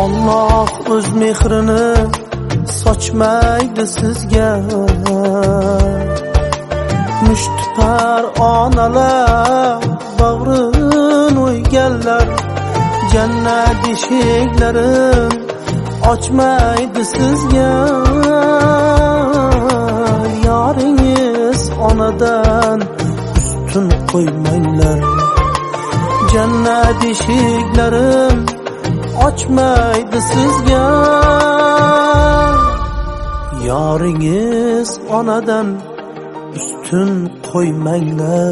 Alloh o'z mehrini sochmaydi sizga. Mushtipar onalar bag'rin o'yganlar, jannat eshiklarin ochmaydi sizga. Yoringiz onadan ustun qo'ymanglar, jannat eshiklarin ochmaydi sizga. Yoringiz onadan ustun qo'ymanglar.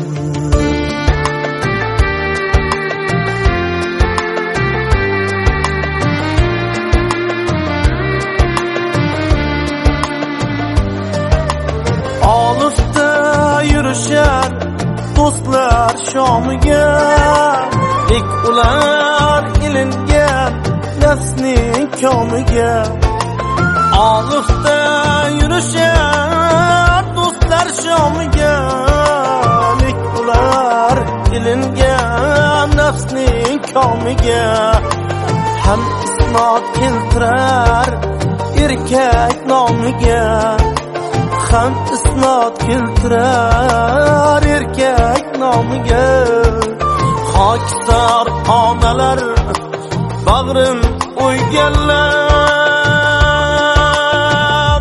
Olisda yurishar do'stlar shomiga, lek ular ilingan nafsning komiga. Olisda yurishar do'stlar shomiga, lek ular ilingan nafsning komiga. Ham isnod keltirar erkak nomiga, ham isnod keltirar erkak nomiga. Xokisor onalar bag'rin o'yganlar,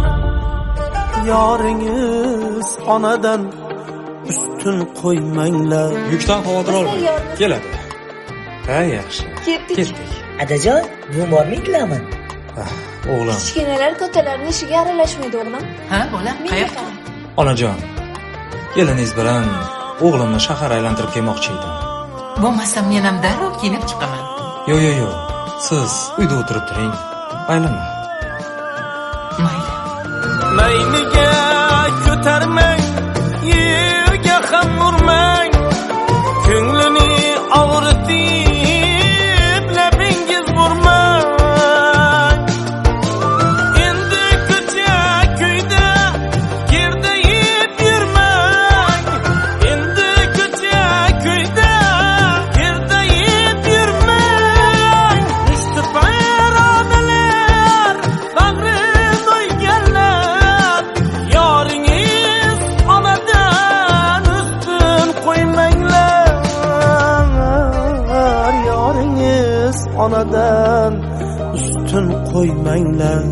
yoringiz onadan ustun qo'ymanglar. Yukdan xavotir olmang, keladi. Ha, yaxshi. Ketdik. Adajon, bu bormidinglarmi? O'g'lim. Kichkinalar kattalarning ishiga aralashmaydi o'g'lim. Ha, bolam, qayoqqa? Onajon, keliningiz bilan o'g'limni shahar aylantirib kelmoqchi edim. Bo'lmasam men ham darrov kelib chiqaman. Yo'q. Siz uyda o'tirib turing. Maylimi? Mayli. Mayliga ko'tarmang, yerga ham urmang, ko'nglini og'ritib labingiz urmang. Endi ko'cha kuyda yerda yeb yurmang, endi ko'cha kuyda yerda yeb yurmang. Mushtipar onalar bag'rin o'yganlar, yoringiz onadan ustun qo'ymanglar, yoringiz onadan ustun qo'ymanglar.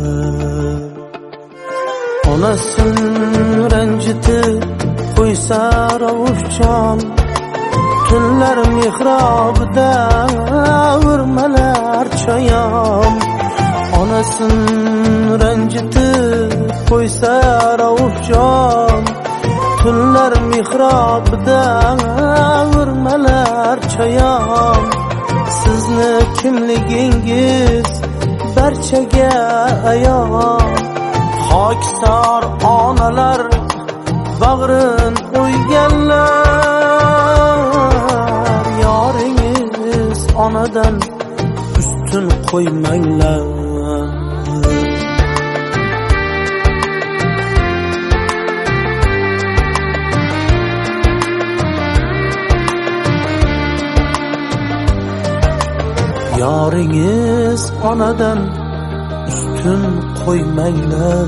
Onasin ranjitib qo'ysa ravishjon, tunlar mehrobida urmalar chayam. Onasin ranjitib qo'ysa ravishjon, tunlar mehrobida urmalar chayam. Sizni kimligingiz barchaga ayon, xokisor onalar bag'rin o'yganlar, yoringiz onadan ustun qo'ymanglar. Yoringiz onadan ustun qo'ymanglar.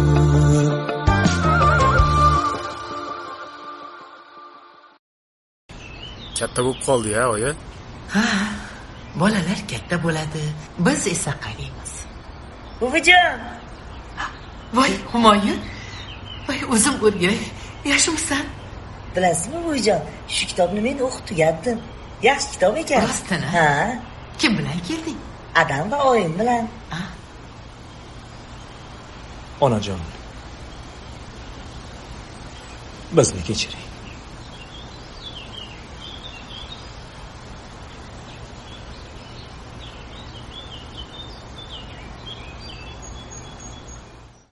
Katta bo'lib qoldi-ya, oyi. Ha, bolalar katta bo'ladi, biz esa qariymiz. Buvijon! Voy, Humoyun. Voy, o'zim o'rgay. Yaxshimisan? Bilasizmi buvijon, shu kitobni men o'qib tugatdim. Yaxshi kitob ekan. Rostini? Ha. Kim bilan kelding? Adam va oyim bilan. Onajon, bizni kechiring.